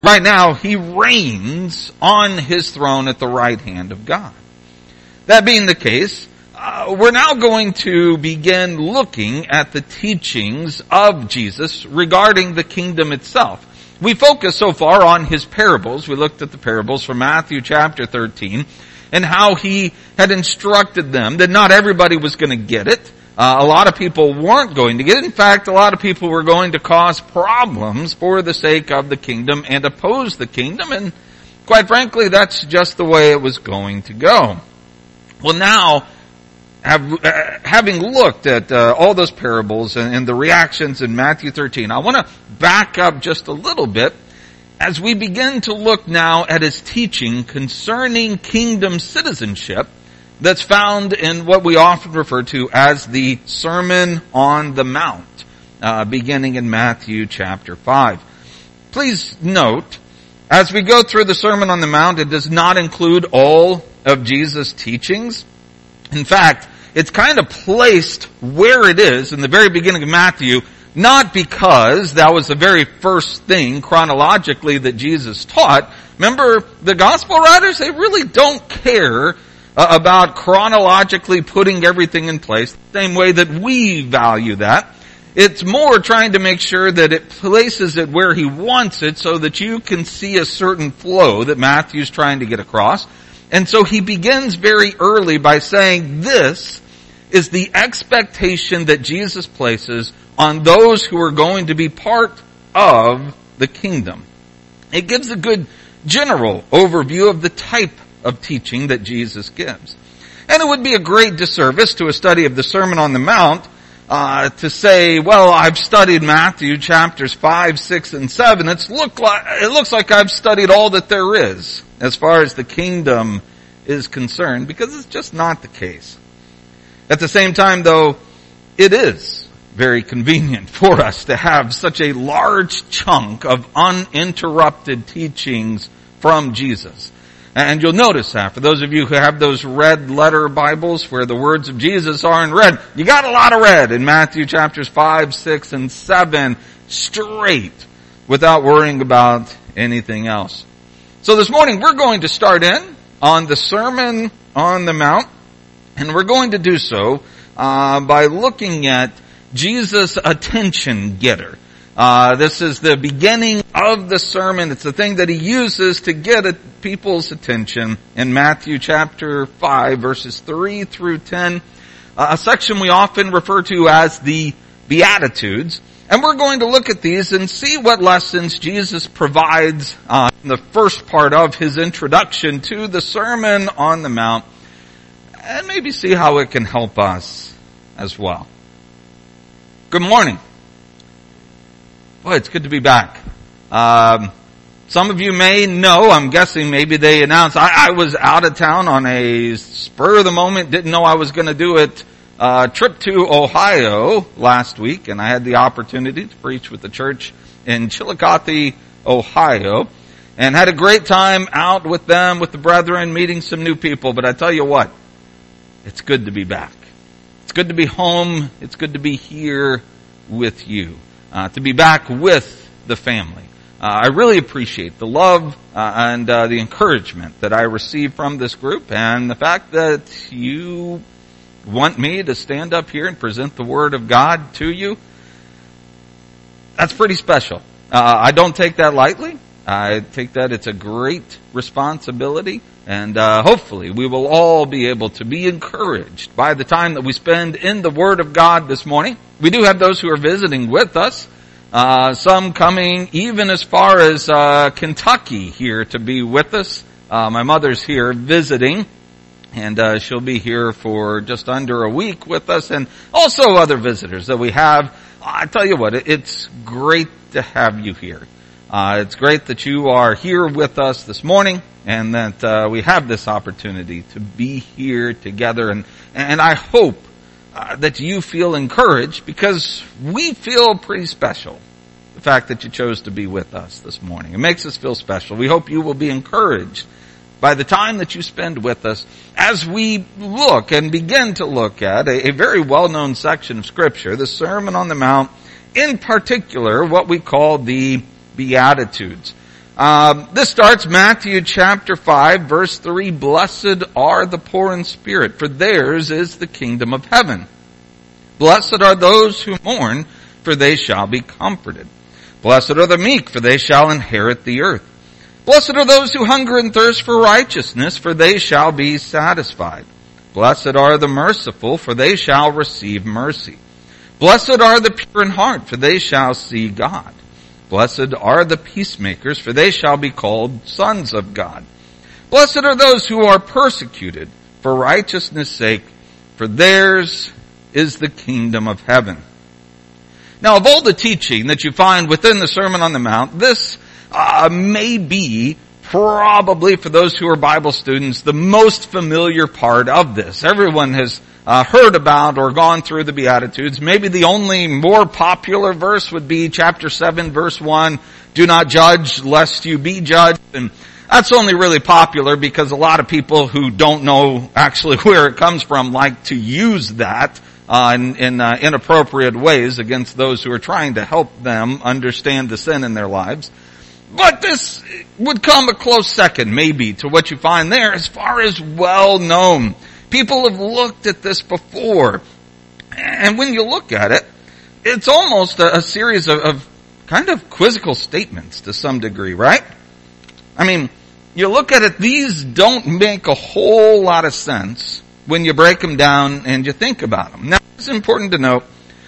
Right now, he reigns on his throne at the right hand of God. That being the case, we're now going to begin looking at the teachings of Jesus regarding the kingdom itself. We focused so far on his parables. We looked at the parables from Matthew chapter 13 and how he had instructed them that not everybody was going to get it. A lot of people weren't going to get it. In fact, a lot of people were going to cause problems for the sake of the kingdom and oppose the kingdom. And quite frankly, that's just the way it was going to go. Well, now, having looked at all those parables and the reactions in Matthew 13, I want to back up just a little bit as we begin to look now at his teaching concerning kingdom citizenship that's found in what we often refer to as the Sermon on the Mount, beginning in Matthew chapter 5. Please note, as we go through the Sermon on the Mount, it does not include all of Jesus' teachings. In fact, it's kind of placed where it is in the very beginning of Matthew, not because that was the very first thing chronologically that Jesus taught. Remember, the gospel writers, they really don't care about chronologically putting everything in place, the same way that we value that. It's more trying to make sure that it places it where he wants it so that you can see a certain flow that Matthew's trying to get across. And so he begins very early by saying this is the expectation that Jesus places on those who are going to be part of the kingdom. It gives a good general overview of the type of teaching that Jesus gives. And it would be a great disservice to a study of the Sermon on the Mount to say, well, I've studied Matthew chapters 5, 6, and 7. It looks like I've studied all that there is as far as the kingdom is concerned, because it's just not the case. At the same time, though, it is very convenient for us to have such a large chunk of uninterrupted teachings from Jesus. And you'll notice that for those of you who have those red letter Bibles where the words of Jesus are in red, you got a lot of red in Matthew chapters 5, 6, and 7 straight without worrying about anything else. So this morning we're going to start in on the Sermon on the Mount, and we're going to do so by looking at Jesus' attention getter. This is the beginning of the sermon. It's the thing that he uses to get at people's attention in Matthew chapter 5, verses 3 through 10, a section we often refer to as the Beatitudes. And we're going to look at these and see what lessons Jesus provides in the first part of his introduction to the Sermon on the Mount, and maybe see how it can help us as well. Good morning. Boy, it's good to be back. Some of you may know, I'm guessing maybe they announced, I was out of town on a spur of the moment, didn't know I was going to do it, trip to Ohio last week, and I had the opportunity to preach with the church in Chillicothe, Ohio, and had a great time out with them, with the brethren, meeting some new people. But I tell you what, it's good to be back. It's good to be home. It's good to be here with you. To be back with the family. I really appreciate the love and the encouragement that I receive from this group, and the fact that you want me to stand up here and present the Word of God to you. That's pretty special. I don't take that lightly. I take that it's a great responsibility, and hopefully we will all be able to be encouraged by the time that we spend in the Word of God this morning. We do have those who are visiting with us, some coming even as far as Kentucky here to be with us. My mother's here visiting, and she'll be here for just under a week with us, and also other visitors that we have. I tell you what, it's great to have you here. It's great that you are here with us this morning, and that we have this opportunity to be here together, and I hope that you feel encouraged, because we feel pretty special. The fact that you chose to be with us this morning. It makes us feel special. We hope you will be encouraged by the time that you spend with us as we look and begin to look at a very well-known section of Scripture, the Sermon on the Mount, in particular what we call the Beatitudes. This starts Matthew chapter 5, verse 3. Blessed are the poor in spirit, for theirs is the kingdom of heaven. Blessed are those who mourn, for they shall be comforted. Blessed are the meek, for they shall inherit the earth. Blessed are those who hunger and thirst for righteousness, for they shall be satisfied. Blessed are the merciful, for they shall receive mercy. Blessed are the pure in heart, for they shall see God. Blessed are the peacemakers, for they shall be called sons of God. Blessed are those who are persecuted for righteousness' sake, for theirs is the kingdom of heaven. Now, of all the teaching that you find within the Sermon on the Mount, this may be probably, for those who are Bible students, the most familiar part of this. Everyone has heard about or gone through the Beatitudes. Maybe the only more popular verse would be chapter 7, verse 1, do not judge lest you be judged. And that's only really popular because a lot of people who don't know actually where it comes from like to use that in inappropriate ways against those who are trying to help them understand the sin in their lives. But this would come a close second, maybe, to what you find there as far as well known. People have looked at this before. And when you look at it, it's almost a series of kind of quizzical statements to some degree, right? I mean, you look at it, these don't make a whole lot of sense when you break them down and you think about them. Now, it's important to note,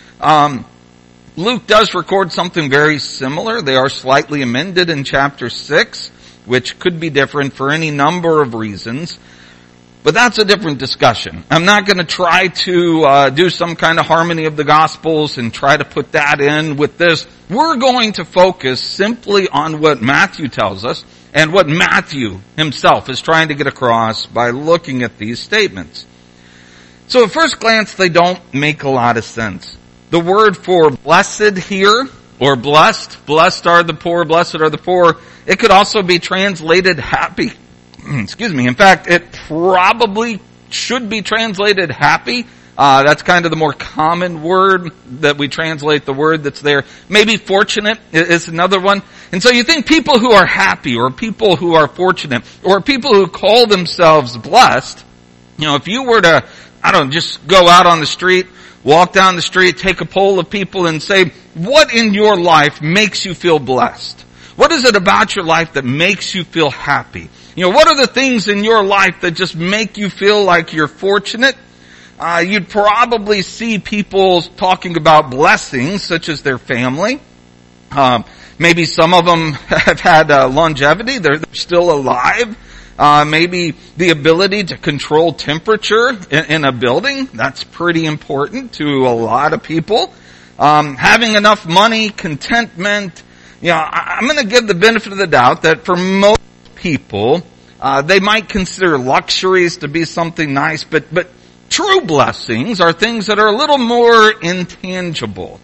Luke does record something very similar. They are slightly amended in chapter 6, which could be different for any number of reasons. But that's a different discussion. I'm not going to try to do some kind of harmony of the Gospels and try to put that in with this. We're going to focus simply on what Matthew tells us and what Matthew himself is trying to get across by looking at these statements. So at first glance, they don't make a lot of sense. The word for blessed here, or blessed are the poor, blessed are the poor, it could also be translated happy. Excuse me. In fact, it probably should be translated happy. That's kind of the more common word that we translate the word that's there. Maybe fortunate is another one. And so you think people who are happy, or people who are fortunate, or people who call themselves blessed, if you were to, just go out on the street, walk down the street, take a poll of people and say, what in your life makes you feel blessed? What is it about your life that makes you feel happy? What are the things in your life that just make you feel like you're fortunate? You'd probably see people talking about blessings, such as their family. Maybe some of them have had longevity. They're still alive. Maybe the ability to control temperature in a building. That's pretty important to a lot of people. Having enough money, contentment. I'm going to give the benefit of the doubt that for most people, they might consider luxuries to be something nice, but true blessings are things that are a little more intangible.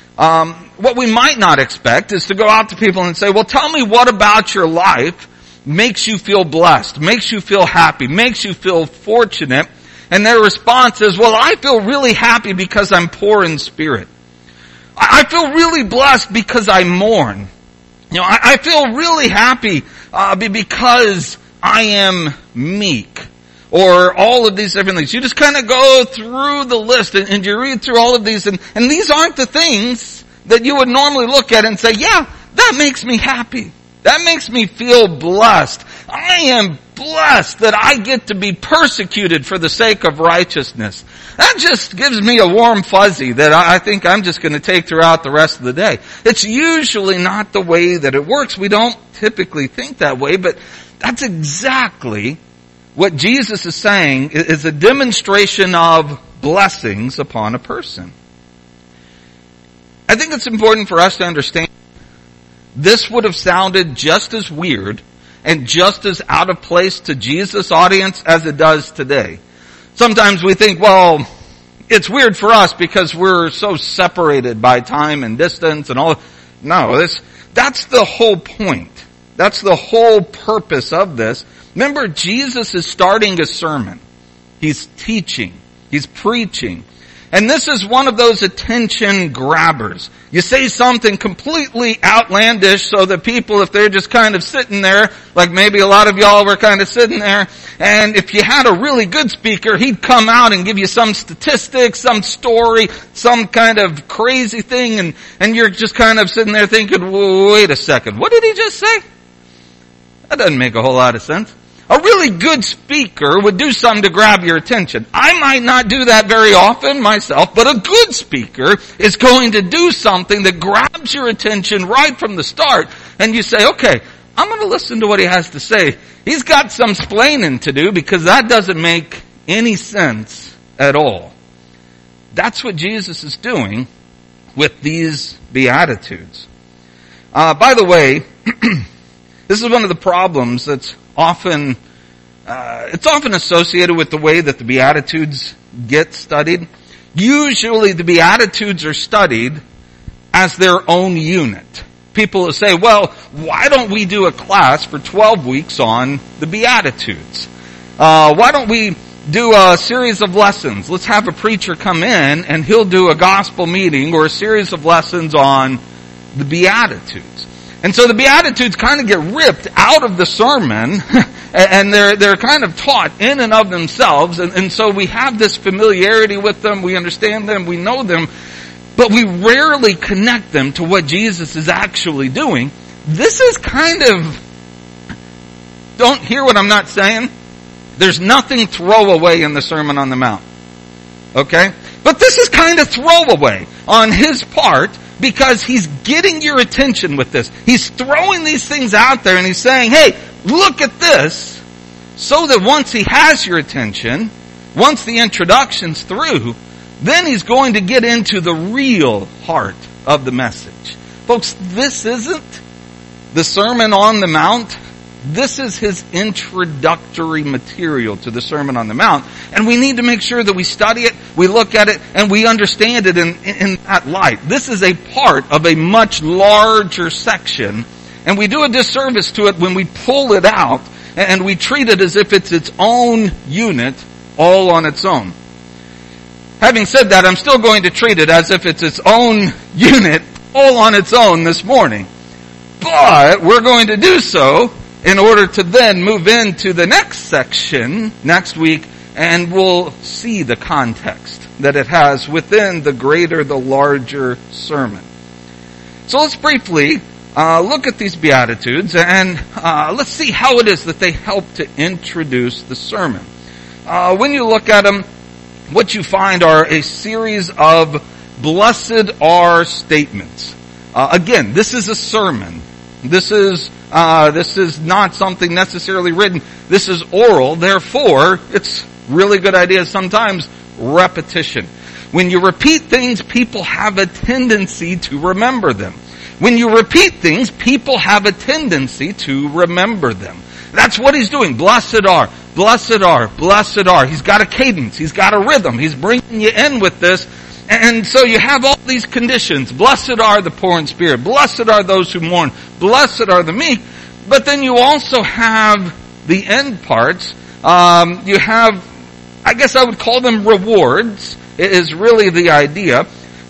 What we might not expect is to go out to people and say, well, tell me what about your life makes you feel blessed, makes you feel happy, makes you feel fortunate. And their response is, well, I feel really happy because I'm poor in spirit. I feel really blessed because I mourn. I feel really happy because I am meek. Or all of these different things. You just kind of go through the list and you read through all of these, and these aren't the things that you would normally look at and say, yeah, that makes me happy. That makes me feel blessed. I am blessed that I get to be persecuted for the sake of righteousness. That just gives me a warm fuzzy that I think I'm just going to take throughout the rest of the day. It's usually not the way that it works. We don't typically think that way, but that's exactly what Jesus is saying is a demonstration of blessings upon a person. I think it's important for us to understand this would have sounded just as weird and just as out of place to Jesus' audience as it does today. Sometimes we think, well, it's weird for us because we're so separated by time and distance and all. No, that's the whole point. That's the whole purpose of this. Remember, Jesus is starting a sermon. He's teaching. He's preaching. And this is one of those attention grabbers. You say something completely outlandish so that people, if they're just kind of sitting there, like maybe a lot of y'all were kind of sitting there, and if you had a really good speaker, he'd come out and give you some statistics, some story, some kind of crazy thing, and you're just kind of sitting there thinking, wait a second, what did he just say? That doesn't make a whole lot of sense. A really good speaker would do something to grab your attention. I might not do that very often myself, but a good speaker is going to do something that grabs your attention right from the start, and you say, okay, I'm going to listen to what he has to say. He's got some splaining to do because that doesn't make any sense at all. That's what Jesus is doing with these Beatitudes. By the way, this is one of the problems that's often associated with the way that the Beatitudes get studied. Usually the Beatitudes are studied as their own unit. People will say, well, why don't we do a class for 12 weeks on the Beatitudes? Why don't we do a series of lessons? Let's have a preacher come in and he'll do a gospel meeting or a series of lessons on the Beatitudes. And so the Beatitudes kind of get ripped out of the sermon and they're kind of taught in and of themselves. And so we have this familiarity with them, we understand them, we know them, but we rarely connect them to what Jesus is actually doing. This is kind of, don't hear what I'm not saying. There's nothing throwaway in the Sermon on the Mount. Okay? But this is kind of throwaway on his part, because he's getting your attention with this. He's throwing these things out there and he's saying, hey, look at this, so that once he has your attention, once the introduction's through, then he's going to get into the real heart of the message. Folks, this isn't the Sermon on the Mount. This is his introductory material to the Sermon on the Mount. And we need to make sure that we study it, we look at it, and we understand it in that light. This is a part of a much larger section, and we do a disservice to it when we pull it out and we treat it as if it's its own unit all on its own. Having said that, I'm still going to treat it as if it's its own unit all on its own this morning. But we're going to do so in order to then move into the next section next week, and we'll see the context that it has within the larger sermon. So let's briefly look at these Beatitudes, and let's see how it is that they help to introduce the sermon. When you look at them, what you find are a series of blessed are statements. Again, this is a sermon. This is not something necessarily written. This is oral. Therefore, it's really good idea sometimes repetition. When you repeat things, people have a tendency to remember them. When you repeat things, people have a tendency to remember them. That's what he's doing. Blessed are, blessed are, blessed are. He's got a cadence. He's got a rhythm. He's bringing you in with this. And so you have all these conditions. Blessed are the poor in spirit. Blessed are those who mourn. Blessed are the meek. But then you also have the end parts. You have, I guess I would call them rewards, is really the idea.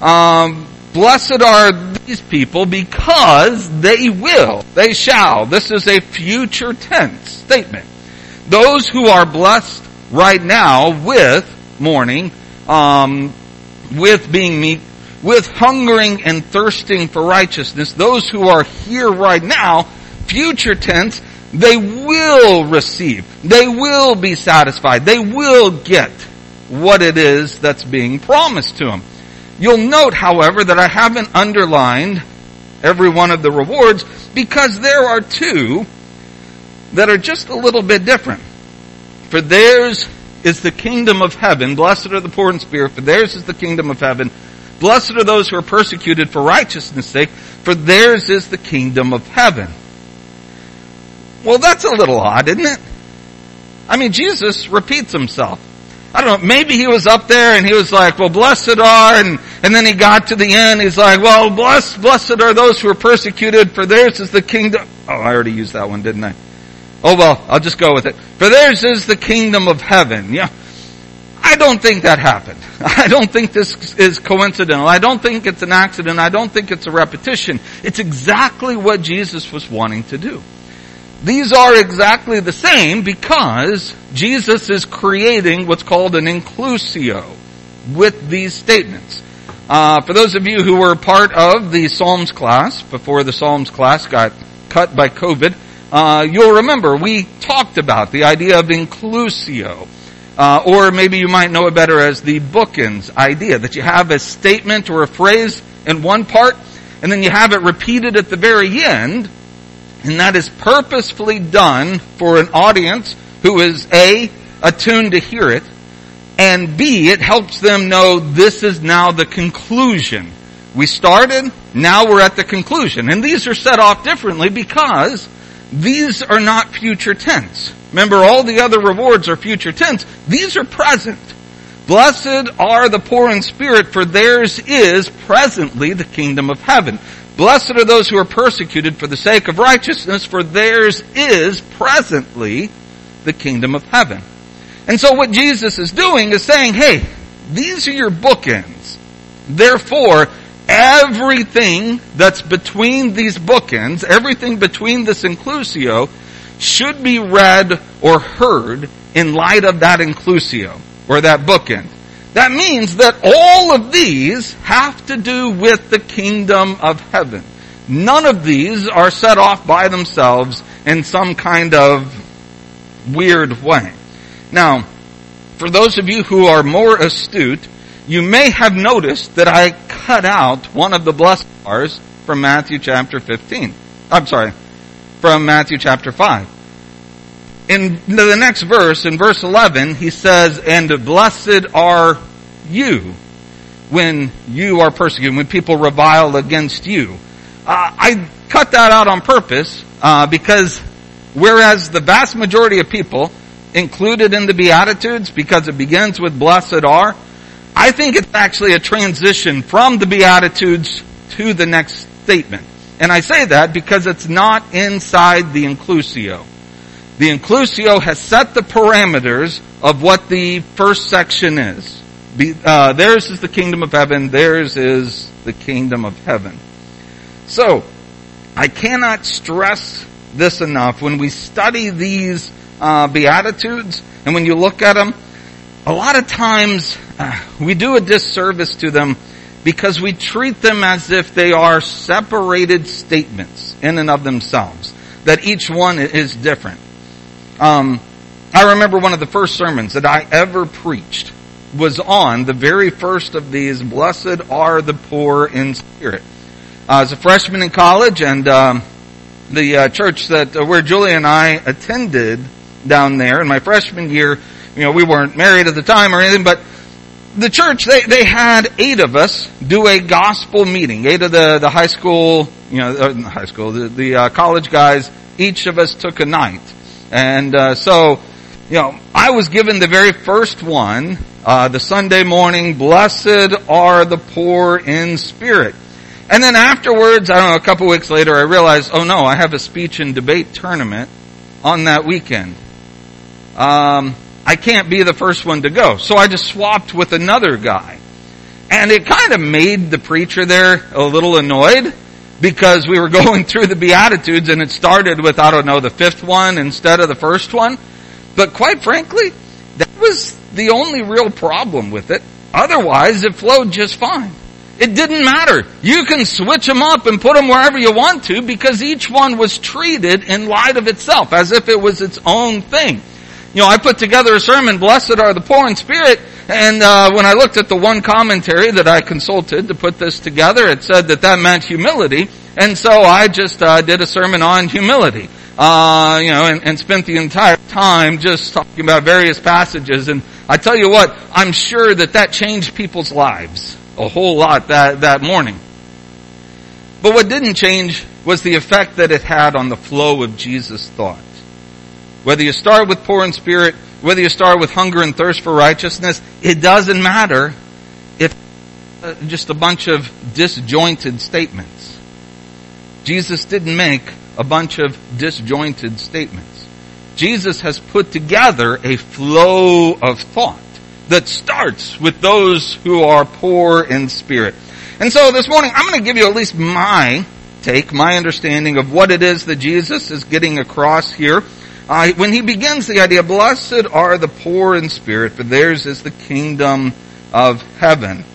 Blessed are these people because they will, they shall. This is a future tense statement. Those who are blessed right now with mourning, with being meek, with hungering and thirsting for righteousness, those who are here right now, future tense, they will receive. They will be satisfied. They will get what it is that's being promised to them. You'll note, however, that I haven't underlined every one of the rewards because there are two that are just a little bit different. For theirs is the kingdom of heaven. Blessed are the poor in spirit, for theirs is the kingdom of heaven. Blessed are those who are persecuted for righteousness' sake, for theirs is the kingdom of heaven. Well, that's a little odd, isn't it? I mean, Jesus repeats himself. I don't know, maybe he was up there and he was like, well, blessed are, and then he got to the end, he's like, well, blessed are those who are persecuted, for theirs is the kingdom. Oh, I already used that one, didn't I? Oh well, I'll just go with it. For theirs is the kingdom of heaven. Yeah. I don't think that happened. I don't think this is coincidental. I don't think it's an accident. I don't think it's a repetition. It's exactly what Jesus was wanting to do. These are exactly the same because Jesus is creating what's called an inclusio with these statements. For those of you who were part of the Psalms class, before the Psalms class got cut by COVID, you'll remember we talked about the idea of inclusio. Or maybe you might know it better as the bookends idea, that you have a statement or a phrase in one part, and then you have it repeated at the very end, and that is purposefully done for an audience who is A, attuned to hear it, and B, it helps them know this is now the conclusion. We started, now we're at the conclusion. And these are set off differently because these are not future tense. Remember, all the other rewards are future tense. These are present. Blessed are the poor in spirit, for theirs is presently the kingdom of heaven. Blessed are those who are persecuted for the sake of righteousness, for theirs is presently the kingdom of heaven. And so what Jesus is doing is saying, hey, these are your bookends. Therefore, everything that's between these bookends, everything between this inclusio, should be read or heard in light of that inclusio, or that bookend. That means that all of these have to do with the kingdom of heaven. None of these are set off by themselves in some kind of weird way. Now, for those of you who are more astute, you may have noticed that I cut out one of the blessed bars from Matthew chapter 15. From Matthew chapter 5. In the next verse, in verse 11, he says, and blessed are you when you are persecuted, when people revile against you. I cut that out on purpose because whereas the vast majority of people included in the Beatitudes, because it begins with blessed are, I think it's actually a transition from the Beatitudes to the next statement. And I say that because it's not inside the inclusio. The inclusio has set the parameters of what the first section is. Theirs is the kingdom of heaven, theirs is the kingdom of heaven. So, I cannot stress this enough. When we study these Beatitudes, and when you look at them, a lot of times we do a disservice to them because we treat them as if they are separated statements in and of themselves, that each one is different. I remember one of the first sermons that I ever preached was on the very first of these, blessed are the poor in spirit. I was a freshman in college, and the church that where Julia and I attended down there in my freshman year, we weren't married at the time or anything, but the church, they had 8 of us do a gospel meeting. 8 of the high school, the college guys, each of us took a night. And so I was given the very first one, the Sunday morning, blessed are the poor in spirit. And then afterwards, a couple weeks later, I realized, oh no, I have a speech and debate tournament on that weekend. I can't be the first one to go. So I just swapped with another guy. And it kind of made the preacher there a little annoyed because we were going through the Beatitudes and it started with, the 5th one instead of the first one. But quite frankly, that was the only real problem with it. Otherwise, it flowed just fine. It didn't matter. You can switch them up and put them wherever you want to because each one was treated in light of itself, as if it was its own thing. I put together a sermon, blessed are the poor in spirit, and when I looked at the one commentary that I consulted to put this together, it said that meant humility, and so I just did a sermon on humility, and spent the entire time just talking about various passages, and I tell you what, I'm sure that changed people's lives a whole lot that morning. But what didn't change was the effect that it had on the flow of Jesus' thought. Whether you start with poor in spirit, whether you start with hunger and thirst for righteousness, it doesn't matter if just a bunch of disjointed statements. Jesus didn't make a bunch of disjointed statements. Jesus has put together a flow of thought. that starts with those who are poor in spirit. And so this morning, I'm going to give you at least my take, my understanding of what it is that Jesus is getting across here. When he begins the idea, blessed are the poor in spirit, for theirs is the kingdom of heaven.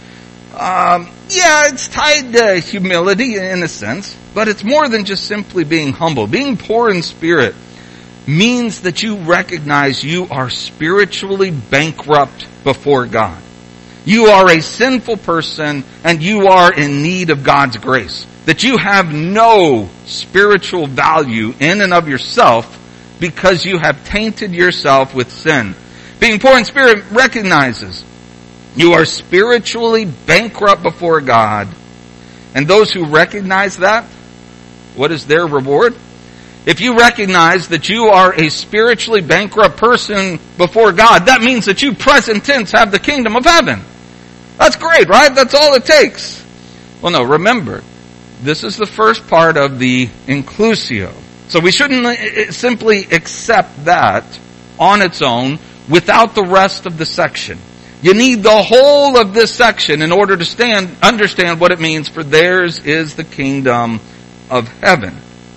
It's tied to humility in a sense, but it's more than just simply being humble. Being poor in spirit means that you recognize you are spiritually bankrupt before God. You are a sinful person and you are in need of God's grace. That you have no spiritual value in and of yourself because you have tainted yourself with sin. Being poor in spirit recognizes you are spiritually bankrupt before God. And those who recognize that, what is their reward? If you recognize that you are a spiritually bankrupt person before God, that means that you, present tense, have the kingdom of heaven. That's great, right? That's all it takes. Well, no, remember, this is the first part of the inclusio. So we shouldn't simply accept that on its own without the rest of the section. You need the whole of this section in order to understand what it means, for theirs is the kingdom of heaven.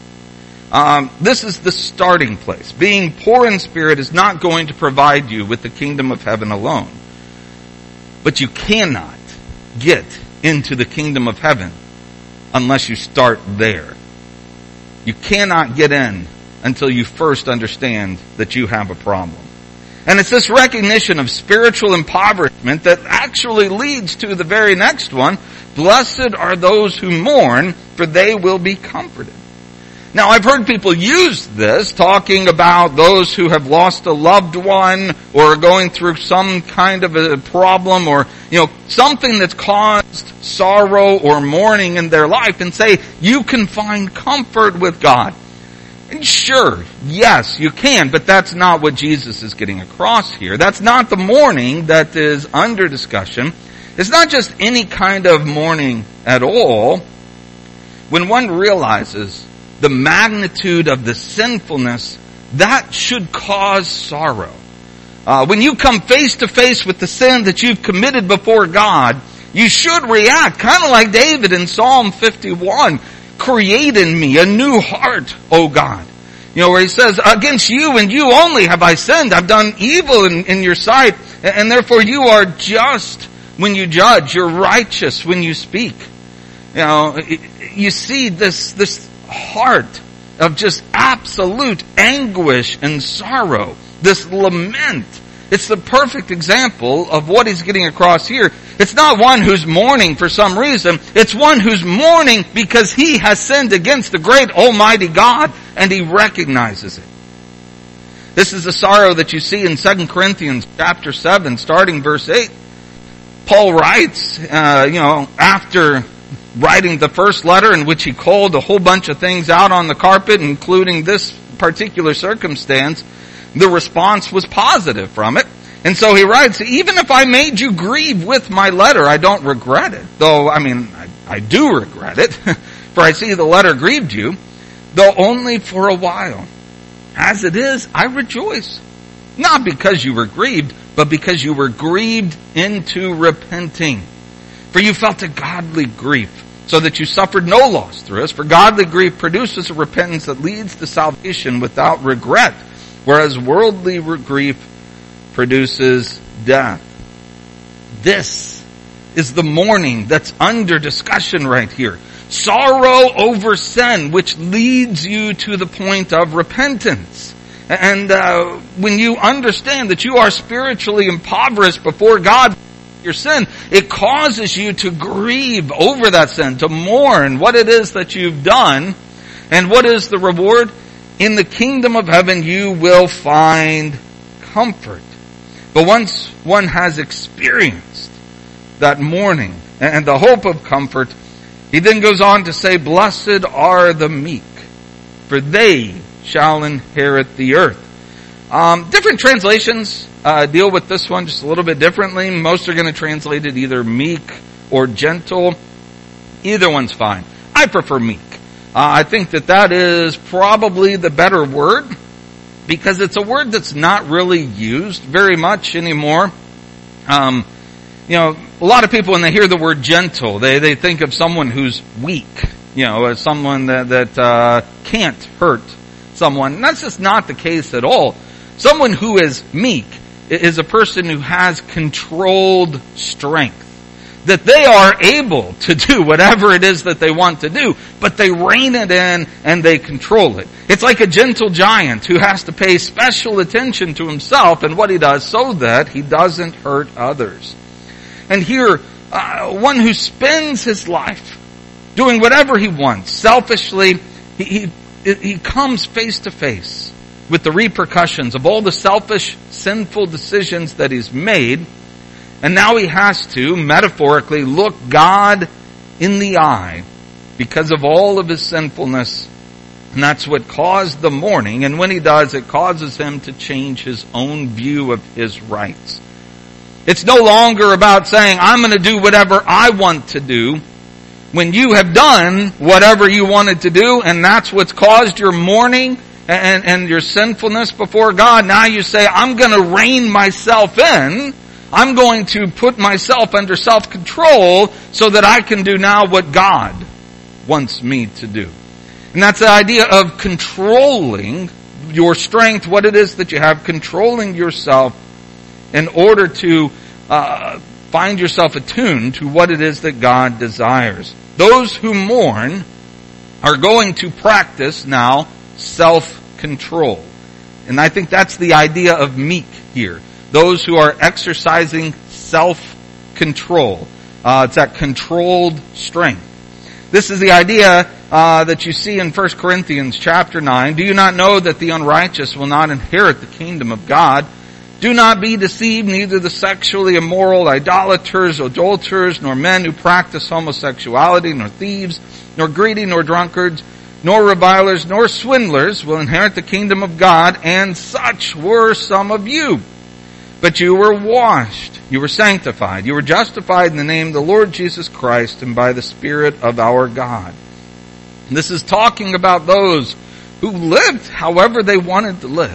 This is the starting place. Being poor in spirit is not going to provide you with the kingdom of heaven alone. But you cannot get into the kingdom of heaven unless you start there. You cannot get in until you first understand that you have a problem. And it's this recognition of spiritual impoverishment that actually leads to the very next one. Blessed are those who mourn, for they will be comforted. Now, I've heard people use this, talking about those who have lost a loved one or are going through some kind of a problem or, something that's caused sorrow or mourning in their life, and say, you can find comfort with God. And sure, yes, you can, but that's not what Jesus is getting across here. That's not the mourning that is under discussion. It's not just any kind of mourning at all. When one realizes the magnitude of the sinfulness, that should cause sorrow. When you come face to face with the sin that you've committed before God, you should react kind of like David in Psalm 51. Create in me a new heart, O God. Where he says, against you and you only have I sinned. I've done evil in your sight, and therefore you are just when you judge. You're righteous when you speak. You see this heart of just absolute anguish and sorrow. This lament. It's the perfect example of what he's getting across here. It's not one who's mourning for some reason. It's one who's mourning because he has sinned against the great Almighty God, and he recognizes it. This is the sorrow that you see in 2 Corinthians chapter 7, starting verse 8. Paul writes, after writing the first letter in which he called a whole bunch of things out on the carpet, including this particular circumstance, the response was positive from it. And so he writes, even if I made you grieve with my letter, I don't regret it. Though, I do regret it. For I see the letter grieved you, though only for a while. As it is, I rejoice. Not because you were grieved, but because you were grieved into repenting. For you felt a godly grief, so that you suffered no loss through us. For godly grief produces a repentance that leads to salvation without regret, whereas worldly grief produces death. This is the mourning that's under discussion right here. Sorrow over sin, which leads you to the point of repentance. And when you understand that you are spiritually impoverished before God, your sin, it causes you to grieve over that sin, to mourn what it is that you've done. And what is the reward? In the kingdom of heaven you will find comfort. But once one has experienced that mourning and the hope of comfort, he then goes on to say, blessed are the meek, for they shall inherit the earth. Different translations deal with this one just a little bit differently. Most are going to translate it either meek or gentle. Either one's fine. I prefer meek. I think that is probably the better word, because it's a word that's not really used very much anymore. A lot of people, when they hear the word gentle, they think of someone who's weak, as someone that can't hurt someone. And that's just not the case at all. Someone who is meek is a person who has controlled strength. That they are able to do whatever it is that they want to do, but they rein it in and they control it. It's like a gentle giant who has to pay special attention to himself and what he does so that he doesn't hurt others. And here, one who spends his life doing whatever he wants, selfishly, he comes face to face with the repercussions of all the selfish, sinful decisions that he's made. And now he has to, metaphorically, look God in the eye because of all of his sinfulness. And that's what caused the mourning. And when he does, it causes him to change his own view of his rights. It's no longer about saying, I'm going to do whatever I want to do. When you have done whatever you wanted to do, and that's what's caused your mourning and your sinfulness before God, now you say, I'm going to rein myself in. I'm going to put myself under self-control so that I can do now what God wants me to do. And that's the idea of controlling your strength, what it is that you have, controlling yourself in order to find yourself attuned to what it is that God desires. Those who mourn are going to practice now self-control. And I think that's the idea of meek here. Those who are exercising self-control. It's that controlled strength. This is the idea that you see in 1 Corinthians chapter 9. Do you not know that the unrighteous will not inherit the kingdom of God? Do not be deceived, neither the sexually immoral, idolaters, adulterers, nor men who practice homosexuality, nor thieves, nor greedy, nor drunkards, nor revilers, nor swindlers will inherit the kingdom of God, and such were some of you. But you were washed, you were sanctified, you were justified in the name of the Lord Jesus Christ and by the Spirit of our God. And this is talking about those who lived however they wanted to live.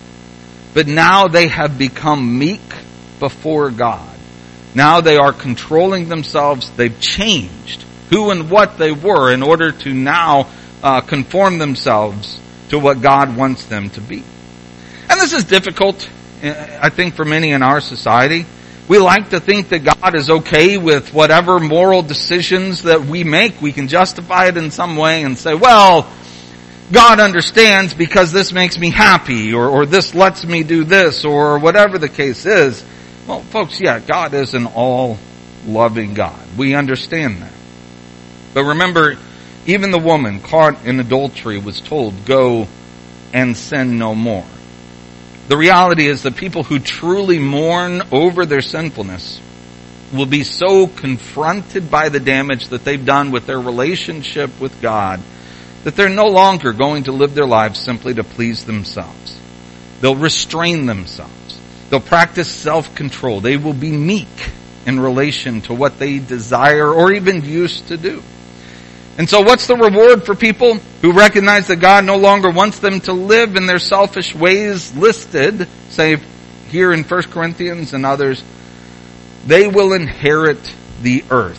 But now they have become meek before God. Now they are controlling themselves. They've changed who and what they were in order to now conform themselves to what God wants them to be. And this is difficult, I think, for many in our society. We like to think that God is okay with whatever moral decisions that we make. We can justify it in some way and say, well, God understands because this makes me happy, or this lets me do this, or whatever the case is. Well, folks, yeah, God is an all-loving God. We understand that. But remember, even the woman caught in adultery was told, go and sin no more. The reality is that people who truly mourn over their sinfulness will be so confronted by the damage that they've done with their relationship with God that they're no longer going to live their lives simply to please themselves. They'll restrain themselves. They'll practice self-control. They will be meek in relation to what they desire or even used to do. And so what's the reward for people who recognize that God no longer wants them to live in their selfish ways listed, say here in 1 Corinthians and others? They will inherit the earth.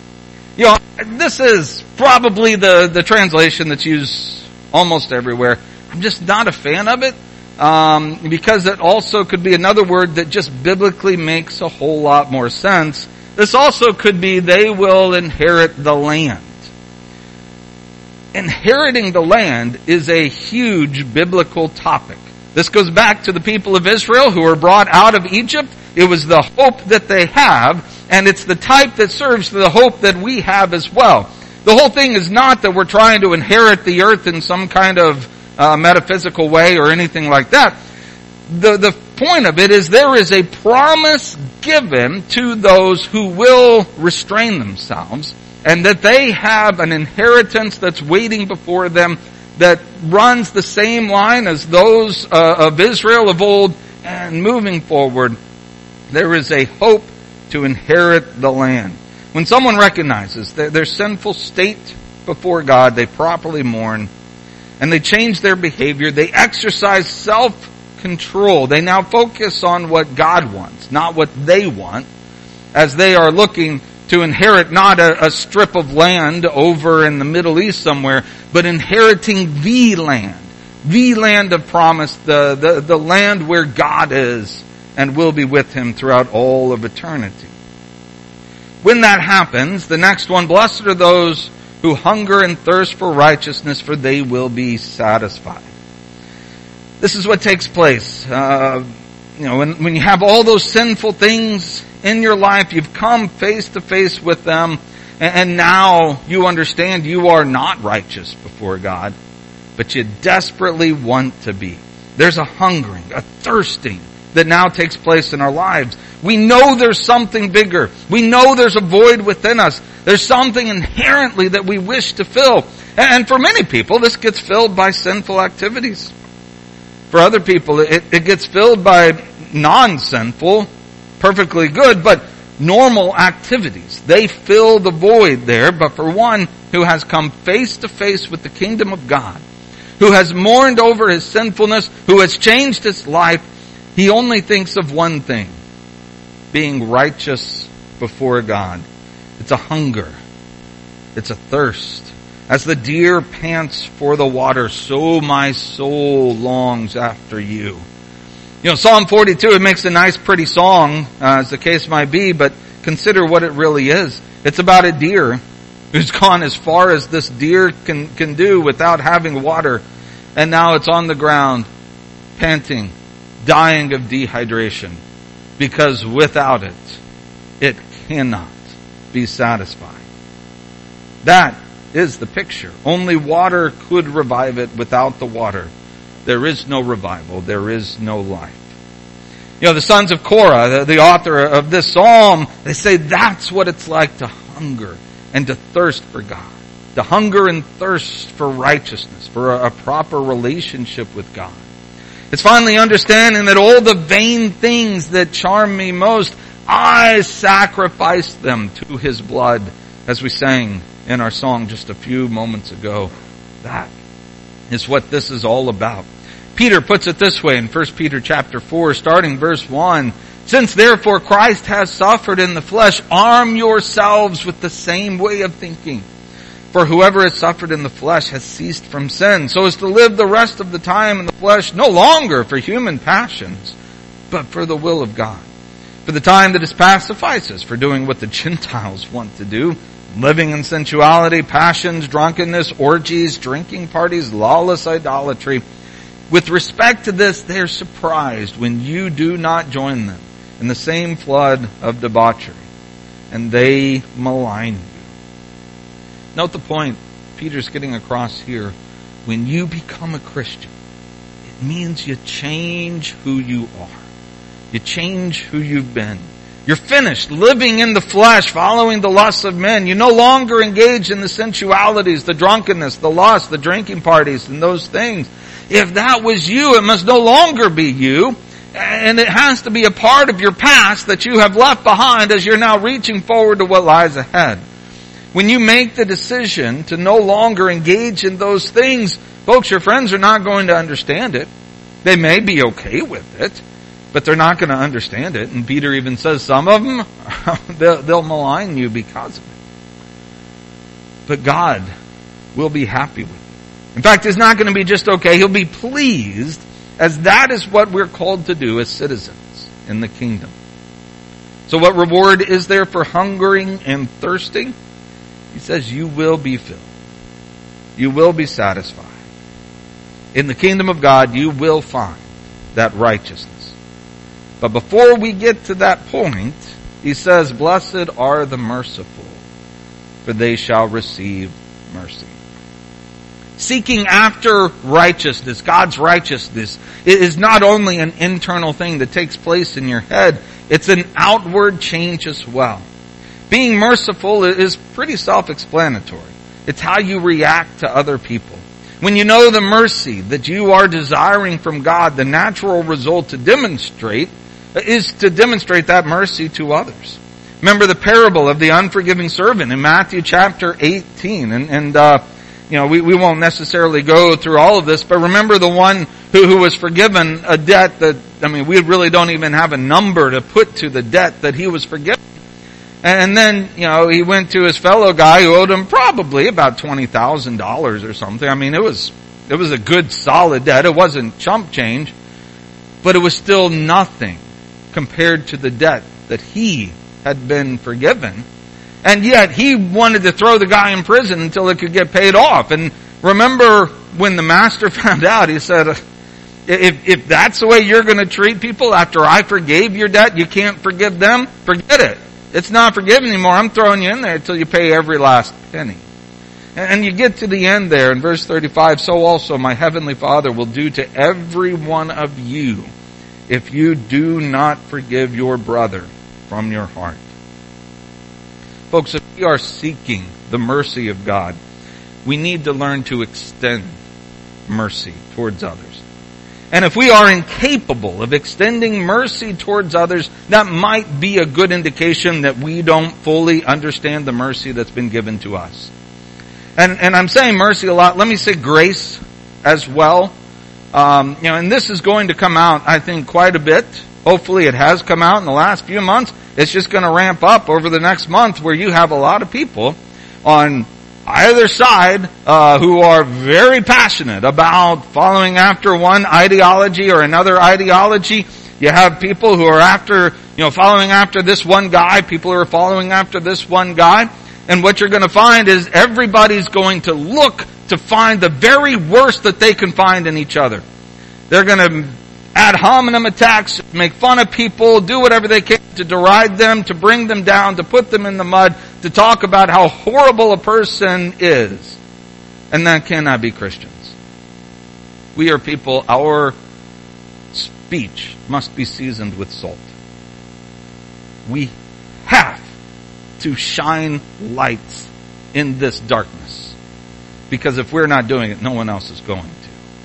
This is probably the translation that's used almost everywhere. I'm just not a fan of it, because it also could be another word that just biblically makes a whole lot more sense. This also could be they will inherit the land. Inheriting the land is a huge biblical topic. This goes back to the people of Israel who were brought out of Egypt. It was the hope that they have, and it's the type that serves for the hope that we have as well. The whole thing is not that we're trying to inherit the earth in some kind of metaphysical way or anything like that. The point of it is there is a promise given to those who will restrain themselves, and that they have an inheritance that's waiting before them that runs the same line as those of Israel of old. And moving forward, there is a hope to inherit the land. When someone recognizes their sinful state before God, they properly mourn, and they change their behavior. They exercise control. They now focus on what God wants, not what they want, as they are looking to inherit not a strip of land over in the Middle East somewhere, but inheriting the land of promise, the land where God is and will be with Him throughout all of eternity. When that happens, the next one, blessed are those who hunger and thirst for righteousness, for they will be satisfied. This is what takes place. When you have all those sinful things in your life, you've come face to face with them, and now you understand you are not righteous before God, but you desperately want to be. There's a hungering, a thirsting that now takes place in our lives. We know there's something bigger. We know there's a void within us. There's something inherently that we wish to fill. And for many people, this gets filled by sinful activities. For other people, it gets filled by non-sinful, perfectly good, but normal activities. They fill the void there. But for one who has come face to face with the kingdom of God, who has mourned over his sinfulness, who has changed his life, he only thinks of one thing: being righteous before God. It's a hunger. It's a thirst. As the deer pants for the water, so my soul longs after you. Psalm 42, it makes a nice pretty song, as the case might be, but consider what it really is. It's about a deer who's gone as far as this deer can do without having water, and now it's on the ground, panting, dying of dehydration, because without it cannot be satisfied. That is the picture. Only water could revive it. Without the water, there is no revival. There is no life. The sons of Korah, the author of this psalm, they say that's what it's like to hunger and to thirst for God. To hunger and thirst for righteousness, for a proper relationship with God. It's finally understanding that all the vain things that charm me most, I sacrifice them to His blood, as we sang in our song just a few moments ago. That is what this is all about. Peter puts it this way in 1 Peter chapter 4, starting verse 1. Since therefore Christ has suffered in the flesh, arm yourselves with the same way of thinking. For whoever has suffered in the flesh has ceased from sin, so as to live the rest of the time in the flesh, no longer for human passions, but for the will of God. For the time that is past suffices for doing what the Gentiles want to do, living in sensuality, passions, drunkenness, orgies, drinking parties, lawless idolatry. With respect to this, they are surprised when you do not join them in the same flood of debauchery, and they malign you. Note the point Peter's getting across here. When you become a Christian, it means you change who you are. You change who you've been. You're finished living in the flesh, following the lusts of men. You no longer engage in the sensualities, the drunkenness, the lust, the drinking parties, and those things. If that was you, it must no longer be you. And it has to be a part of your past that you have left behind as you're now reaching forward to what lies ahead. When you make the decision to no longer engage in those things, folks, your friends are not going to understand it. They may be okay with it, but they're not going to understand it. And Peter even says some of them, they'll malign you because of it. But God will be happy with it. In fact, He's not going to be just okay. He'll be pleased, as that is what we're called to do as citizens in the kingdom. So what reward is there for hungering and thirsting? He says you will be filled. You will be satisfied. In the kingdom of God, you will find that righteousness. But before we get to that point, he says, blessed are the merciful, for they shall receive mercy. Seeking after righteousness, God's righteousness, is not only an internal thing that takes place in your head, it's an outward change as well. Being merciful is pretty self-explanatory. It's how you react to other people. When you know the mercy that you are desiring from God, the natural result to demonstrate is to demonstrate that mercy to others. Remember the parable of the unforgiving servant in Matthew chapter 18. And we won't necessarily go through all of this, but remember the one who was forgiven a debt that, we really don't even have a number to put to the debt that he was forgiven. And then, he went to his fellow guy who owed him probably about $20,000 or something. It was a good solid debt. It wasn't chump change, but it was still nothing compared to the debt that he had been forgiven. And yet he wanted to throw the guy in prison until it could get paid off. And remember when the master found out, he said, if that's the way you're going to treat people after I forgave your debt, you can't forgive them, forget it. It's not forgiven anymore. I'm throwing you in there until you pay every last penny. And you get to the end there in verse 35, so also my heavenly Father will do to every one of you if you do not forgive your brother from your heart. Folks, if we are seeking the mercy of God, we need to learn to extend mercy towards others. And if we are incapable of extending mercy towards others, that might be a good indication that we don't fully understand the mercy that's been given to us. And I'm saying mercy a lot. Let me say grace as well. And this is going to come out, I think, quite a bit. Hopefully it has come out in the last few months. It's just going to ramp up over the next month, where you have a lot of people on either side who are very passionate about following after one ideology or another ideology. You have people who are following after this one guy, people who are following after this one guy. And what you're going to find is everybody's going to look to find the very worst that they can find in each other. They're going to ad hominem attacks, make fun of people, do whatever they can to deride them, to bring them down, to put them in the mud, to talk about how horrible a person is. And that cannot be Christians. We are people, our speech must be seasoned with salt. We have to shine lights in this darkness. Because if we're not doing it, no one else is going to.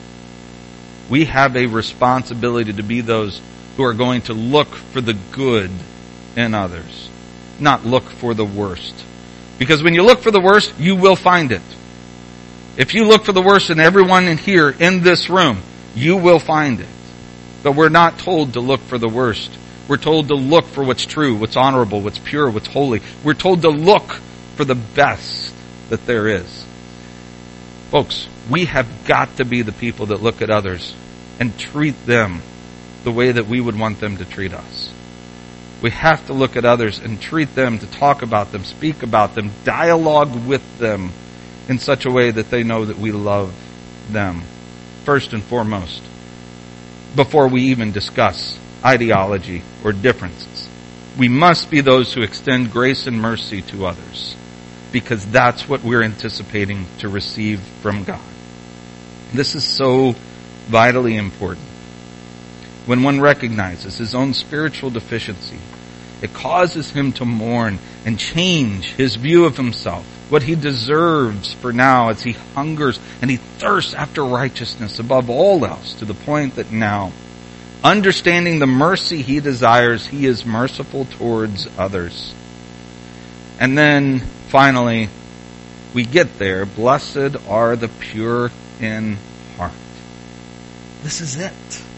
We have a responsibility to be those who are going to look for the good in others, not look for the worst. Because when you look for the worst, you will find it. If you look for the worst in everyone in here, in this room, you will find it. But we're not told to look for the worst. We're told to look for what's true, what's honorable, what's pure, what's holy. We're told to look for the best that there is. Folks, we have got to be the people that look at others and treat them the way that we would want them to treat us. We have to look at others and treat them, to talk about them, speak about them, dialogue with them in such a way that they know that we love them, first and foremost, before we even discuss ideology or differences. We must be those who extend grace and mercy to others, because that's what we're anticipating to receive from God. This is so vitally important. When one recognizes his own spiritual deficiency, it causes him to mourn and change his view of himself, what he deserves for now, as he hungers and he thirsts after righteousness above all else, to the point that now, understanding the mercy he desires, he is merciful towards others. And then, finally, we get there. Blessed are the pure in heart. This is it.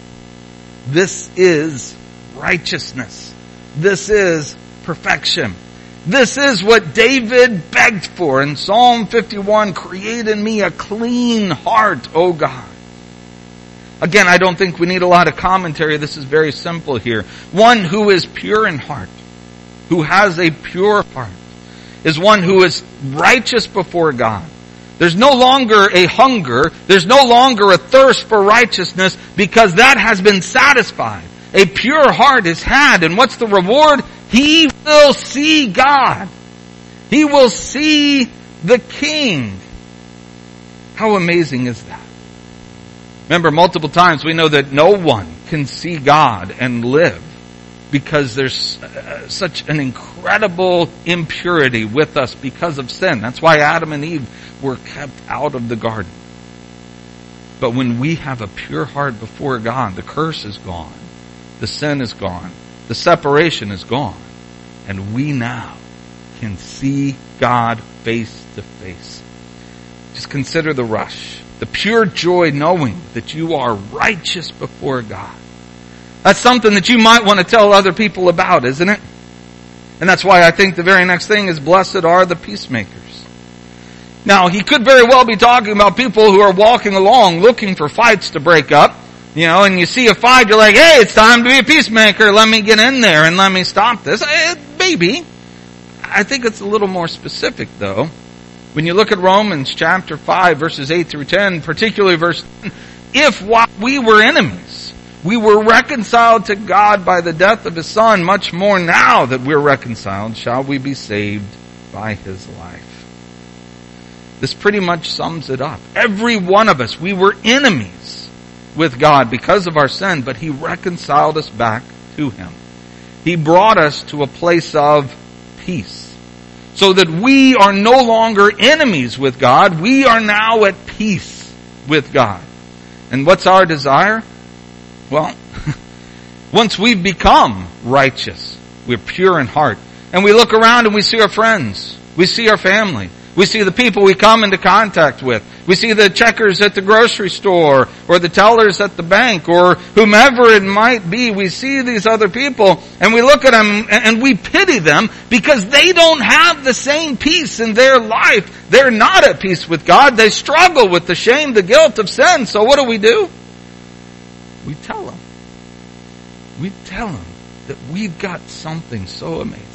This is righteousness. This is perfection. This is what David begged for in Psalm 51. Create in me a clean heart, O God. Again, I don't think we need a lot of commentary. This is very simple here. One who is pure in heart, who has a pure heart, is one who is righteous before God. There's no longer a hunger. There's no longer a thirst for righteousness, because that has been satisfied. A pure heart is had. And what's the reward? He will see God. He will see the King. How amazing is that? Remember, multiple times we know that no one can see God and live, because there's such an incredible impurity with us because of sin. That's why Adam and Eve were kept out of the garden. But when we have a pure heart before God, the curse is gone. The sin is gone. The separation is gone. And we now can see God face to face. Just consider the rush. The pure joy knowing that you are righteous before God. That's something that you might want to tell other people about, isn't it? And that's why I think the very next thing is blessed are the peacemakers. Now, he could very well be talking about people who are walking along looking for fights to break up. And you see a fight, you're like, hey, it's time to be a peacemaker. Let me get in there and let me stop this. Maybe. I think it's a little more specific, though. When you look at Romans chapter 5, verses 8 through 10, particularly verse 10, if while we were enemies, we were reconciled to God by the death of His Son, much more now that we're reconciled, shall we be saved by His life. This pretty much sums it up. Every one of us, we were enemies with God because of our sin, but He reconciled us back to Him. He brought us to a place of peace. So that we are no longer enemies with God. We are now at peace with God. And what's our desire? Well, once we've become righteous, we're pure in heart. And we look around and we see our friends. We see our family. We see the people we come into contact with. We see the checkers at the grocery store or the tellers at the bank or whomever it might be. We see these other people and we look at them and we pity them because they don't have the same peace in their life. They're not at peace with God. They struggle with the shame, the guilt of sin. So what do? We tell them. We tell them that we've got something so amazing.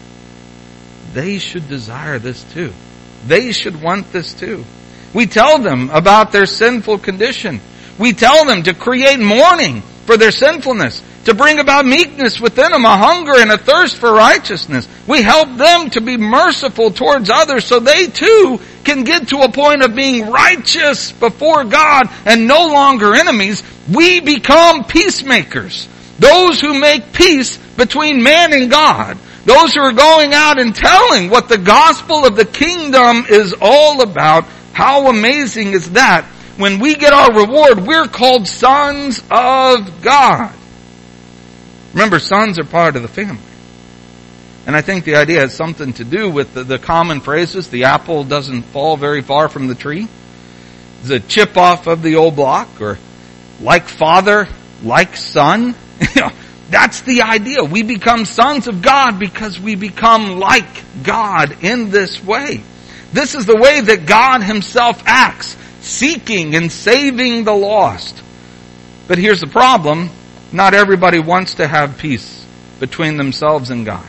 They should desire this too. They should want this too. We tell them about their sinful condition. We tell them to create mourning for their sinfulness, to bring about meekness within them, a hunger and a thirst for righteousness. We help them to be merciful towards others so they too can get to a point of being righteous before God and no longer enemies. We become peacemakers. Those who make peace between man and God. Those who are going out and telling what the gospel of the kingdom is all about. How amazing is that? When we get our reward, we're called sons of God. Remember, sons are part of the family. And I think the idea has something to do with the common phrases. The apple doesn't fall very far from the tree. The chip off of the old block, or like father, like son. That's the idea. We become sons of God because we become like God in this way. This is the way that God Himself acts, seeking and saving the lost. But here's the problem. Not everybody wants to have peace between themselves and God.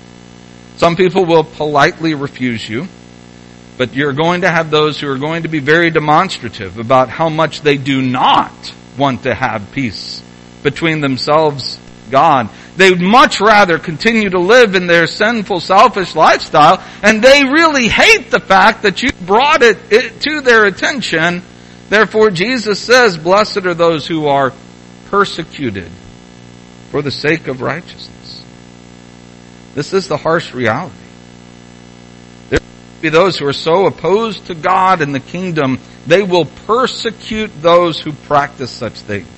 Some people will politely refuse you, but you're going to have those who are going to be very demonstrative about how much they do not want to have peace between themselves and God. They would much rather continue to live in their sinful, selfish lifestyle, and they really hate the fact that you brought it to their attention. Therefore, Jesus says, blessed are those who are persecuted for the sake of righteousness. This is the harsh reality. There will be those who are so opposed to God and the kingdom, they will persecute those who practice such things.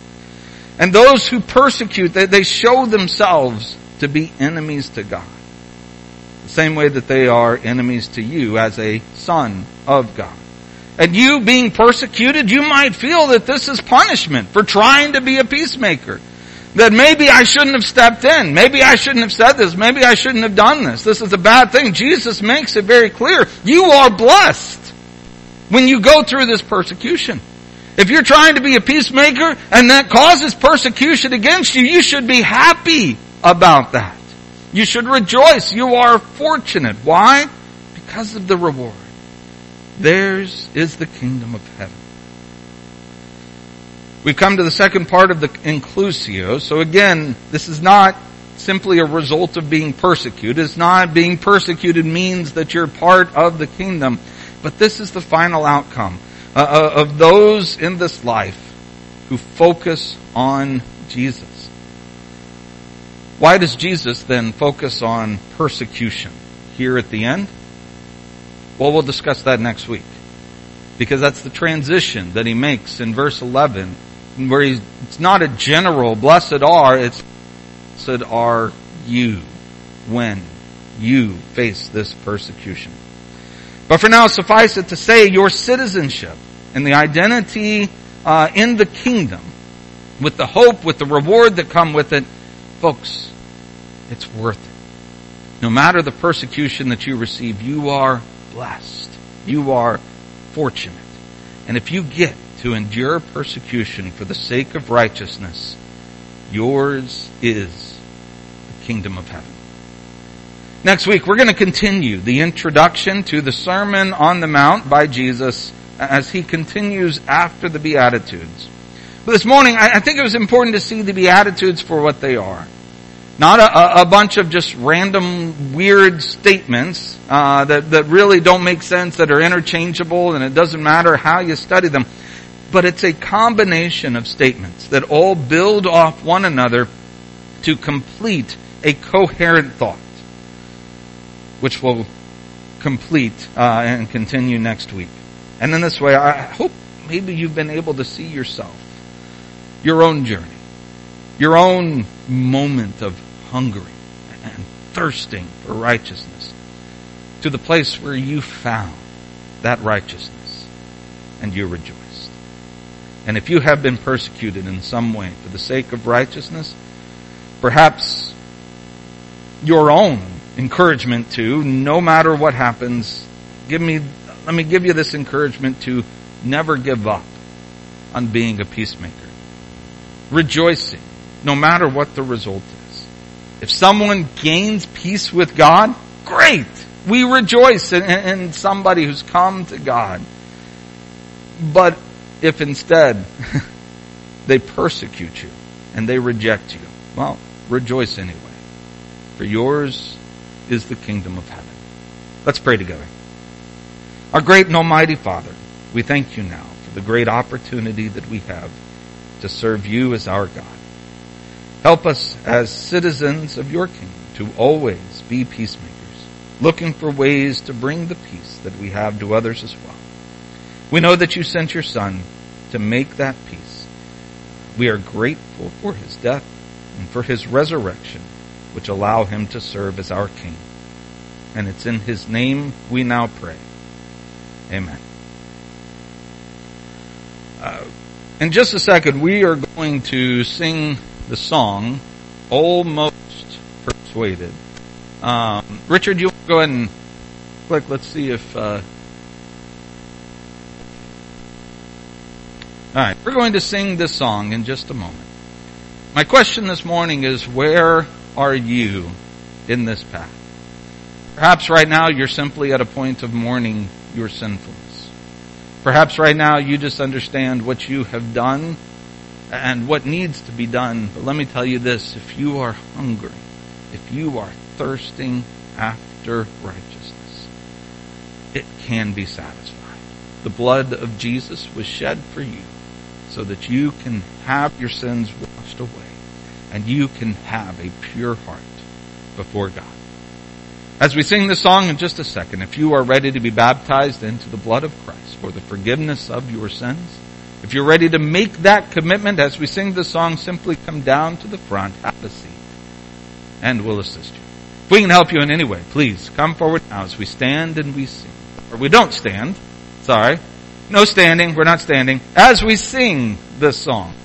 And those who persecute, they show themselves to be enemies to God. The same way that they are enemies to you as a son of God. And you being persecuted, you might feel that this is punishment for trying to be a peacemaker. That maybe I shouldn't have stepped in. Maybe I shouldn't have said this. Maybe I shouldn't have done this. This is a bad thing. Jesus makes it very clear. You are blessed when you go through this persecution. If you're trying to be a peacemaker and that causes persecution against you, you should be happy about that. You should rejoice. You are fortunate. Why? Because of the reward. Theirs is the kingdom of heaven. We've come to the second part of the inclusio. So again, this is not simply a result of being persecuted. It's not being persecuted means that you're part of the kingdom. But this is the final outcome of those in this life who focus on Jesus. Why does Jesus then focus on persecution here at the end? Well, we'll discuss that next week. Because that's the transition that He makes in verse 11, where it's not a general blessed are, it's blessed are you when you face this persecution. But for now, suffice it to say, your citizenship and the identity in the kingdom, with the hope, with the reward that come with it, folks, it's worth it. No matter the persecution that you receive, you are blessed. You are fortunate. And if you get to endure persecution for the sake of righteousness, yours is the kingdom of heaven. Next week, we're going to continue the introduction to the Sermon on the Mount by Jesus as he continues after the Beatitudes. But this morning, I think it was important to see the Beatitudes for what they are. Not a bunch of just random weird statements that really don't make sense, that are interchangeable, and it doesn't matter how you study them. But it's a combination of statements that all build off one another to complete a coherent thought, which will complete and continue next week. And in this way, I hope maybe you've been able to see yourself, your own journey, your own moment of hungering and thirsting for righteousness, to the place where you found that righteousness and you rejoiced. And if you have been persecuted in some way for the sake of righteousness, perhaps your own encouragement to, no matter what happens, let me give you this encouragement to never give up on being a peacemaker. Rejoicing, no matter what the result is. If someone gains peace with God, great! We rejoice in somebody who's come to God. But if instead they persecute you and they reject you, well, rejoice anyway. For yours is the kingdom of heaven. Let's pray together. Our great and almighty Father, we thank you now for the great opportunity that we have to serve you as our God. Help us as citizens of your kingdom to always be peacemakers, looking for ways to bring the peace that we have to others as well. We know that you sent your Son to make that peace. We are grateful for his death and for his resurrection, which allow him to serve as our King. And it's in his name we now pray. Amen. In just a second, we are going to sing the song, Almost Persuaded. Richard, you want to go ahead and click? Let's see if... All right, we're going to sing this song in just a moment. My question this morning is, where are you in this path? Perhaps right now you're simply at a point of mourning your sinfulness. Perhaps right now you just understand what you have done and what needs to be done. But let me tell you this, if you are hungry, if you are thirsting after righteousness, it can be satisfied. The blood of Jesus was shed for you so that you can have your sins washed away and you can have a pure heart before God. As we sing this song in just a second, if you are ready to be baptized into the blood of Christ for the forgiveness of your sins, if you're ready to make that commitment as we sing this song, simply come down to the front, have a seat, and we'll assist you. If we can help you in any way, please come forward now as we stand and we sing. Or we don't stand. Sorry. No standing. We're not standing. As we sing this song.